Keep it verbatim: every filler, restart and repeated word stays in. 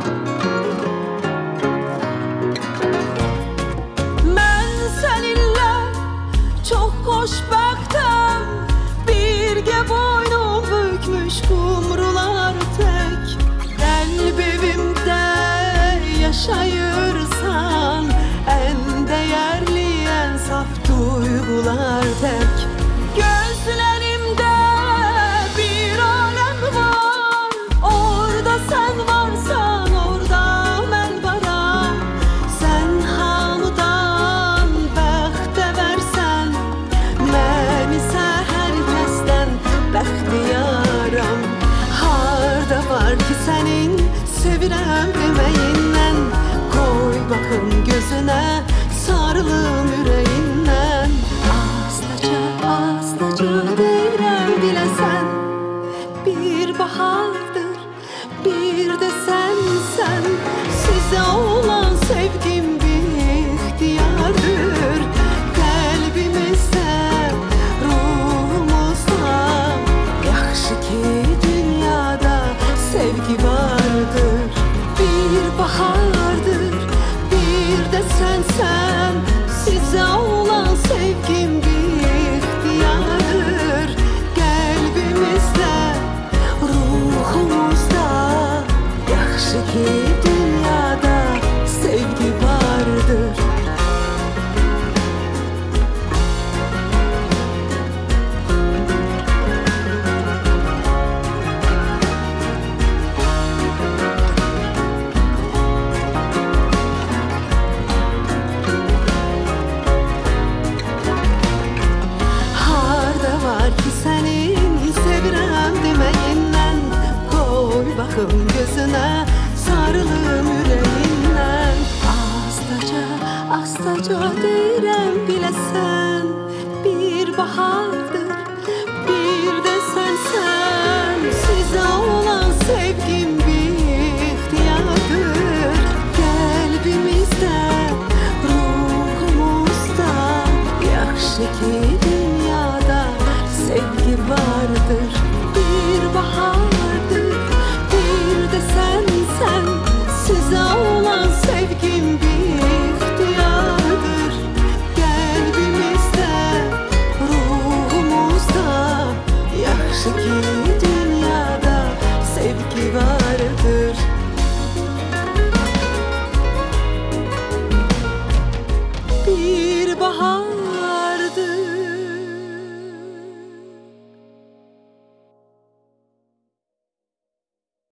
Xoşbəxtəm, birgə boynum bükmüş qumrular tək. Qəlbimdə yaşayırsan, ən dəyərli, ən saf duyğular tək. Gözlərimdə bir aləm var, orada sən varsan, orada mən varam. Sən hamıdan bəxtəvərsən, mən isə hər kəsdən bəxtiyaram. Harda var ki sənin sevirəm deməyindən, qoy baxım gözünə, sarılım ürəyindən. Astaca, astaca deyirəm biləsən, bir bahardır, bir də sənsən. Sizə olan sevgim bir ixtiyardır, qəlbimizdə, ruhumuzda. Yaxşı ki dünyada sevgi vardır, bir bahardır, bir də sənsən. Sizə olan sevgim bir ixtiyardır, qəlbimizdə, ruhumuzda. Yaxşı ki dünyada sevgi vardır. Baxım gözünə, sarılım ürəyindən. Astaca, astaca deyirəm biləsən, bir bahardır.